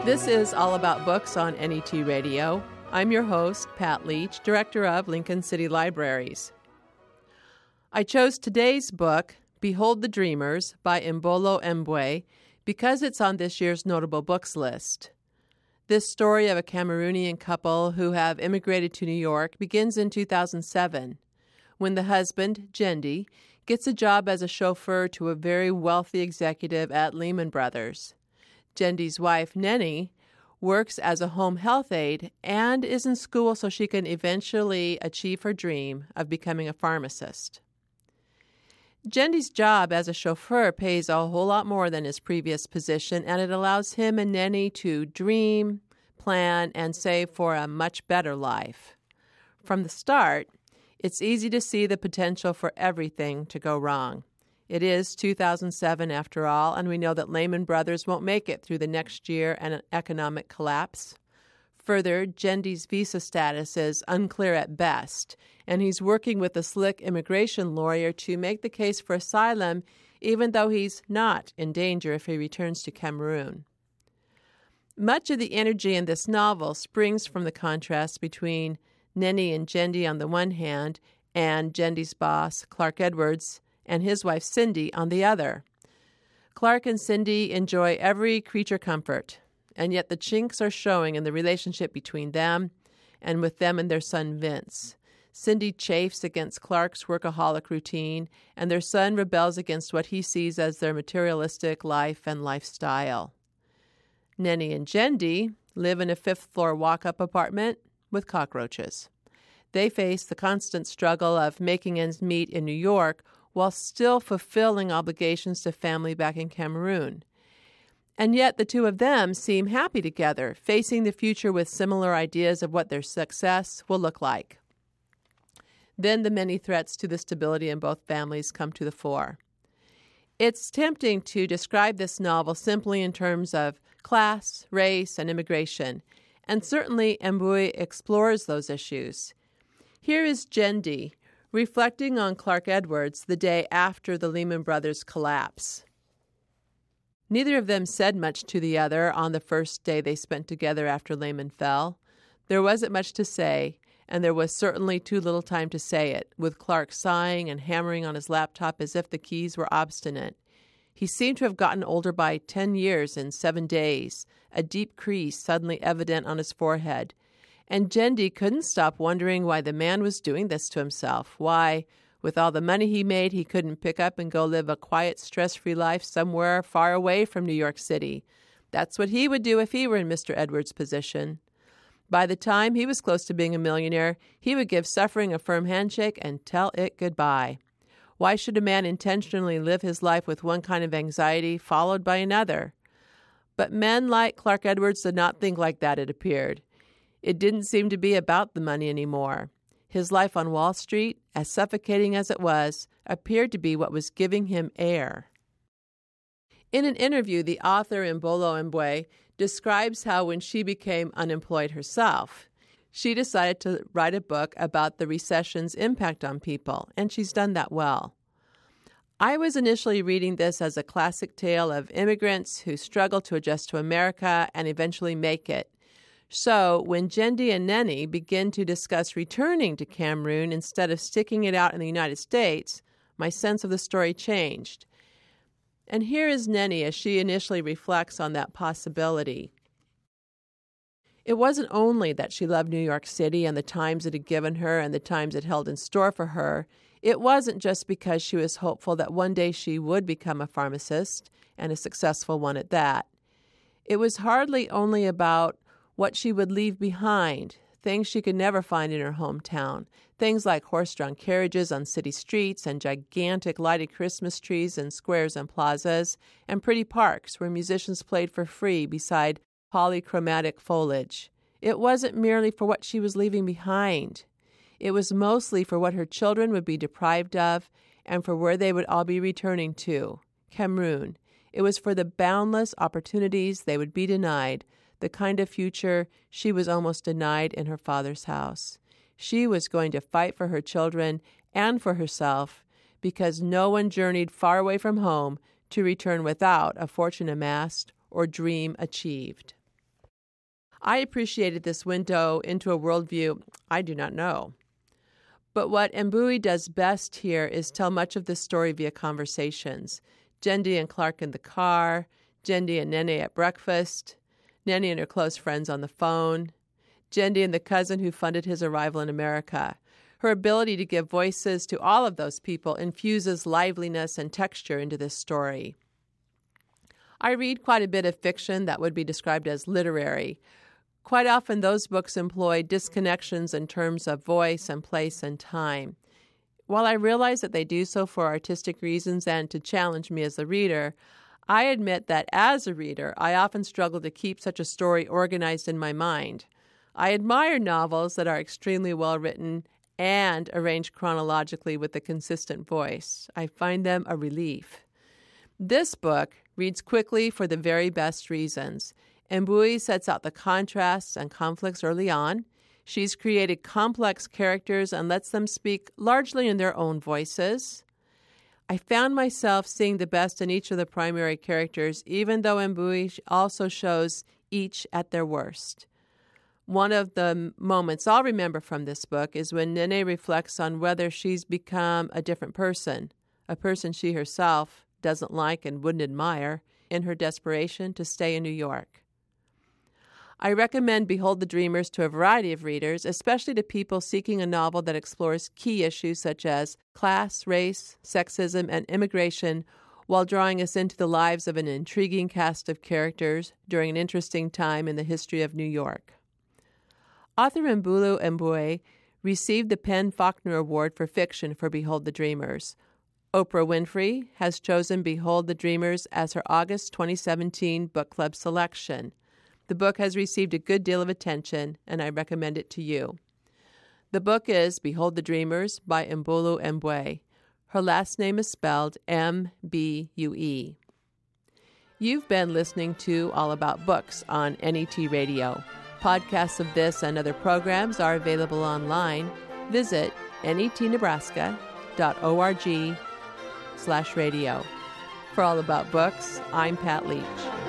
This is All About Books on NET Radio. I'm your host, Pat Leach, Director of Lincoln City Libraries. I chose today's book, Behold the Dreamers, by Mbolo Mbwe, because it's on this year's Notable Books list. This story of a Cameroonian couple who have immigrated to New York begins in 2007, when the husband, Jendi, gets a job as a chauffeur to a very wealthy executive at Lehman Brothers. Jendi's wife, Neni, works as a home health aide and is in school so she can eventually achieve her dream of becoming a pharmacist. Jendi's job as a chauffeur pays a whole lot more than his previous position, and it allows him and Neni to dream, plan, and save for a much better life. From the start, it's easy to see the potential for everything to go wrong. It is 2007 after all, and we know that Lehman Brothers won't make it through the next year and an economic collapse. Further, Jendi's visa status is unclear at best, and he's working with a slick immigration lawyer to make the case for asylum, even though he's not in danger if he returns to Cameroon. Much of the energy in this novel springs from the contrast between Neni and Jendi on the one hand, and Jendi's boss, Clark Edwards, and his wife Cindy on the other. Clark and Cindy enjoy every creature comfort, and yet the chinks are showing in the relationship between them and with them and their son Vince. Cindy chafes against Clark's workaholic routine, and their son rebels against what he sees as their materialistic life and lifestyle. Neni and Jendi live in a fifth-floor walk-up apartment with cockroaches. They face the constant struggle of making ends meet in New York while still fulfilling obligations to family back in Cameroon. And yet the two of them seem happy together, facing the future with similar ideas of what their success will look like. Then the many threats to the stability in both families come to the fore. It's tempting to describe this novel simply in terms of class, race, and immigration, and certainly Mbwe explores those issues. Here is Jendi reflecting on Clark Edwards the day after the Lehman Brothers collapse. Neither of them said much to the other on the first day they spent together after Lehman fell. There wasn't much to say, and there was certainly too little time to say it, with Clark sighing and hammering on his laptop as if the keys were obstinate. He seemed to have gotten older by 10 years in 7 days, a deep crease suddenly evident on his forehead. And Jendi couldn't stop wondering why the man was doing this to himself, why, with all the money he made, he couldn't pick up and go live a quiet, stress-free life somewhere far away from New York City. That's what he would do if he were in Mr. Edwards' position. By the time he was close to being a millionaire, he would give suffering a firm handshake and tell it goodbye. Why should a man intentionally live his life with one kind of anxiety followed by another? But men like Clark Edwards did not think like that, it appeared. It didn't seem to be about the money anymore. His life on Wall Street, as suffocating as it was, appeared to be what was giving him air. In an interview, the author Mbolo Mbwe describes how when she became unemployed herself, she decided to write a book about the recession's impact on people, and she's done that well. I was initially reading this as a classic tale of immigrants who struggle to adjust to America and eventually make it. So when Jendi and Neni begin to discuss returning to Cameroon instead of sticking it out in the United States, my sense of the story changed. And here is Neni as she initially reflects on that possibility. It wasn't only that she loved New York City and the times it had given her and the times it held in store for her. It wasn't just because she was hopeful that one day she would become a pharmacist, and a successful one at that. It was hardly only about what she would leave behind, things she could never find in her hometown, things like horse-drawn carriages on city streets and gigantic lighted Christmas trees in squares and plazas, and pretty parks where musicians played for free beside polychromatic foliage. It wasn't merely for what she was leaving behind. It was mostly for what her children would be deprived of and for where they would all be returning to, Cameroon. It was for the boundless opportunities they would be denied, the kind of future she was almost denied in her father's house. She was going to fight for her children and for herself because no one journeyed far away from home to return without a fortune amassed or dream achieved. I appreciated this window into a worldview I do not know. But what Mbui does best here is tell much of this story via conversations. Jendi and Clark in the car, Jendi and Nene at breakfast, Nene and her close friends on the phone, Jendi and the cousin who funded his arrival in America. Her ability to give voices to all of those people infuses liveliness and texture into this story. I read quite a bit of fiction that would be described as literary. Quite often those books employ disconnections in terms of voice and place and time. While I realize that they do so for artistic reasons and to challenge me as a reader, I admit that as a reader, I often struggle to keep such a story organized in my mind. I admire novels that are extremely well written and arranged chronologically with a consistent voice. I find them a relief. This book reads quickly for the very best reasons. Mbui sets out the contrasts and conflicts early on. She's created complex characters and lets them speak largely in their own voices. I found myself seeing the best in each of the primary characters, even though Mbui also shows each at their worst. One of the moments I'll remember from this book is when Nene reflects on whether she's become a different person, a person she herself doesn't like and wouldn't admire, in her desperation to stay in New York. I recommend Behold the Dreamers to a variety of readers, especially to people seeking a novel that explores key issues such as class, race, sexism, and immigration, while drawing us into the lives of an intriguing cast of characters during an interesting time in the history of New York. Author Mbulu Mbue received the PEN/Faulkner Award for Fiction for Behold the Dreamers. Oprah Winfrey has chosen Behold the Dreamers as her August 2017 book club selection. The book has received a good deal of attention, and I recommend it to you. The book is Behold the Dreamers by Mbulu Mbue. Her last name is spelled Mbue. You've been listening to All About Books on NET Radio. Podcasts of this and other programs are available online. Visit netnebraska.org/radio. For All About Books, I'm Pat Leach.